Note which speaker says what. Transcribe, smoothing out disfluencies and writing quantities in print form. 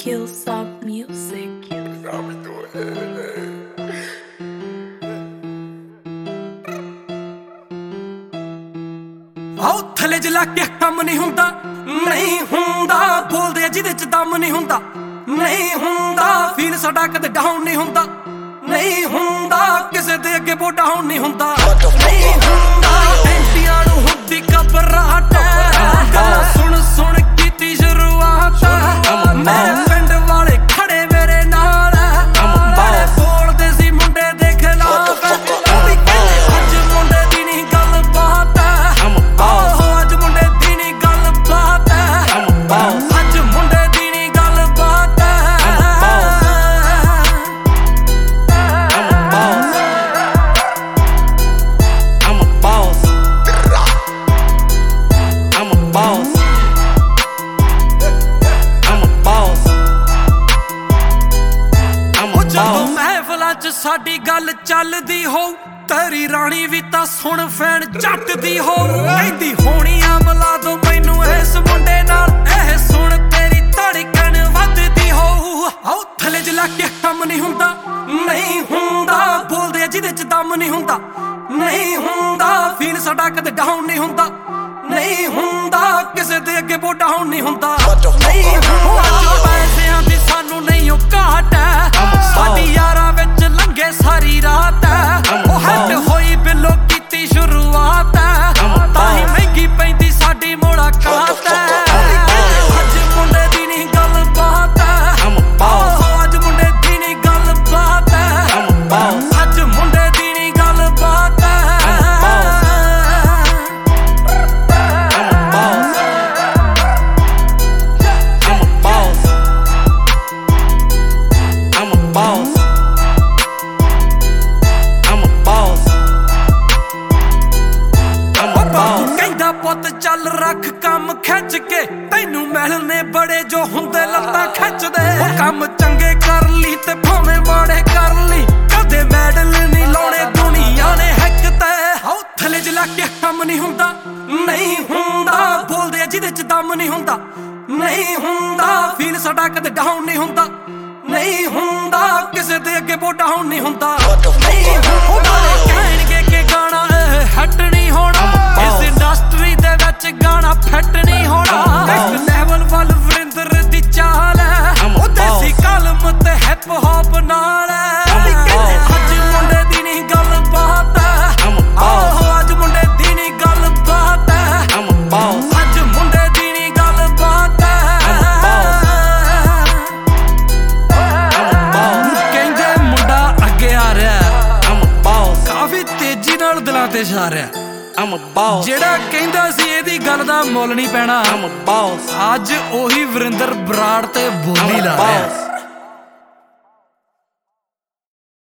Speaker 1: Killsoft Music.
Speaker 2: ਆਓ ਥੱਲੇ ਜਲਾ ਕੇ ਕੰਮ ਨਹੀਂ ਹੁੰਦਾ, ਨਹੀਂ ਹੁੰਦਾ ਬੋਲਦੇ ਜਿਹਦੇ ਚ ਦਮ ਨਹੀਂ ਹੁੰਦਾ, ਨਹੀਂ ਹੁੰਦਾ ਫੀਲ ਸਾਡਾ ਕਦੇ ਡਾਊਨ ਨਹੀਂ ਹੁੰਦਾ, ਨਹੀਂ ਹੁੰਦਾ ਕਿਸੇ ਦੇ ਅੱਗੇ ਬੋ ਡਾਊਨ ਨਹੀਂ ਹੁੰਦਾ, ਨਹੀਂ ਹੁੰਦਾ ਐਂਟੀਆਂ ਨੂੰ ਹੁੰਦੀ ਘਬਰਾਹਟ, ਗੱਲਾਂ ਸੁਣ ਸੁਣ ਕੀਤੀ ਸ਼ੁਰੂਆਤ, ਮੇਰੇ ਪਿੰਡ ਵਾਲੇ ਖੜੇ ਮੇਰੇ ਨਾਲ, ਬੜੇ ਬੋਲਦੇ ਸੀ ਮੁੰਡੇ ਦੇ ਖਿਲਾਫ, ਅੱਜ ਮੁੰਡੇ ਦੀ ਨਹੀਂ ਗੱਲ ਬਾਤ, ਅੱਜ ਮੁੰਡੇ ਦੀ ਨਹੀਂ ਗੱਲ ਬਾਤ, ਅੱਜ ਮੁੰਡੇ ਦੀ ਨਹੀਂ ਗੱਲ ਬਾਤ, ਜਦੋਂ ਮਹਿਫਲਾਂ ਚ ਸਾਡੀ ਗੱਲ ਚੱਲਦੀ ਹੋ, ਤੇਰੀ ਰਾਣੀ ਵੀ ਤਾਂ ਸੁਣ ਫੈਨ ਜੱਟ ਦੀ ਹੋ, ਕਹਿੰਦੀ ਹੋਣੀ ਆ ਮਿਲਾ ਦੋ ਮੈਨੂੰ ਇਸ ਮੁੰਡੇ ਨਾਲ, ਇਹ ਸੁਣ ਤੇਰੀ ਧੜਕਣ ਵੱਧਦੀ ਹੋ, ਆਓ ਥੱਲੇ ਜਲਾ ਕੇ ਕੰਮ ਨਹੀਂ ਹੁੰਦਾ, ਨਹੀਂ ਹੁੰਦਾ ਬੋਲਦੇ ਜਿਹਦੇ ਚ ਦਮ ਨਹੀਂ ਹੁੰਦਾ, ਨਹੀਂ ਹੁੰਦਾ ਫੀਲ ਸਾਡਾ ਕਦੇ ਡਾਊਨ ਨਹੀਂ ਹੁੰਦਾ, ਨਹੀਂ ਹੁੰਦਾ ਕਿਸੇ ਦੇ ਅੱਗੇ ਬੋ ਡਾਊਨ ਨਹੀਂ ਹੁੰਦਾ, ਨਹੀਂ ਹੁੰਦਾ ਪੈਸਿਆਂ ਦੀ ਸਾਨੂੰ ਨਹੀਂ ਉਹ ਘਾਟ, ਸਾਡੀ ਯਾਰਾਂ ਵਿੱਚ ਲੰਘੇ ਸਾਰੀ ਰਾਤ, ਉਹ ਹੱਟ ਹੋਈ ਬਿੱਲੋ ਕੀਤੀ ਸ਼ੁਰੂਆਤ, ਤਾਂ ਹੀ ਮਹਿੰਗੀ ਪੈਂਦੀ ਸਾਡੀ ਮੁਲਾਕਾਤ, ਅੱਜ ਮੁੰਡੇ ਦੀ ਨਹੀਂ ਗੱਲ ਬਾਤ, ਅੱਜ ਮੁੰਡੇ ਦੀ ਨਹੀਂ ਗੱਲ ਬਾਤ, ਅੱਜ ਮੁੰਡੇ ਦੀ ਨਹੀਂ ਗੱਲ ਬਾਤ, ਕਹਿੰਦਾ ਪੁੱਤ ਚੱਲ ਰੱਖ ਕੰਮ ਖਿੱਚ ਕੇ, ਤੈਨੂੰ ਮਿਲਣੇ ਬੜੇ ਜੋ ਹੁੰਦੇ ਲੱਤਾਂ ਖਿੱਚਦੇ, ਉਹ ਕੰਮ ਚੰਗੇ ਕਰ ਲਈ ਤੇ ਭਾਵੇਂ ਮਾੜੇ ਕਰ ਲਈ, ਕਦੇ ਮੈਡਲ ਨਹੀਂ ਲਾਉਣੇ ਦੁਨੀਆ ਨੇ ਹਿੱਕ ਤੇ, ਆਓ ਥੱਲੇ ਜਲਾ ਕੇ ਕੰਮ ਨਹੀਂ ਹੁੰਦਾ, ਨਹੀਂ ਹੁੰਦਾ ਬੋਲਦੇ ਜਿਹਦੇ ਚ ਦਮ ਨਹੀਂ ਹੁੰਦਾ, ਨਹੀਂ ਹੁੰਦਾ ਫੀਲ ਸਾਡਾ ਕਦੇ ਡਾਊਨ ਨਹੀਂ ਹੁੰਦਾ, ਨਹੀਂ ਹੁੰਦਾ ਕਿਸੇ ਦੇ ਅੱਗੇ ਬੋ ਡਾਊਨ ਨਹੀਂ ਹੁੰਦਾ, ਨਹੀਂ ਹੁੰਦਾ ਕਹਿਣਗੇ ਕਿ ਗਾਣਾ ਇਹ ਹੱਟ ਨਹੀਂ ਹੋਣਾ, ਇਸ ਇੰਡਸਟਰੀ ਦੇ ਵਿੱਚ ਗਾਣਾ ਫਿੱਟ ਨਹੀਂ ਹੋਣਾ, ਨੈਕਸਟ ਲੈਵਲ ਵੱਲ ਵਰਿੰਦਰ ਦੀ ਚਾਲ, ਉਹ ਦੇਸੀ ਕਲਮ ਤੇ ਹਿਪ ਹੌਪ ਨਾਲ, ਅੱਜ ਮੁੰਡੇ ਦੀ ਨਹੀਂ ਗੱਲ ਬਾਤ, ਅੱਜ ਮੁੰਡੇ ਦੀ ਨਹੀਂ ਗੱਲ ਬਾਤ, ਅੱਜ ਮੁੰਡੇ ਦੀ ਨਹੀਂ ਗੱਲ ਬਾਤ, ਕਹਿੰਦੇ ਮੁੰਡਾ ਅੱਗੇ ਆ ਰਿਹਾ, ਕਾਫੀ ਤੇਜ਼ੀ ਨਾਲ ਦਿਲਾਂ ਤੇ ਛਾ ਰਿਹਾ, ਜਿਹੜਾ ਕਹਿੰਦਾ ਸੀ ਇਹਦੀ ਗੱਲ ਦਾ ਮੁੱਲ ਨਹੀਂ ਪੈਣਾ, ਅੱਜ ਉਹੀ ਵਰਿੰਦਰ ਬਰਾੜ ਤੇ ਬੋਲੀ ਲਾ ਰਿਹਾ।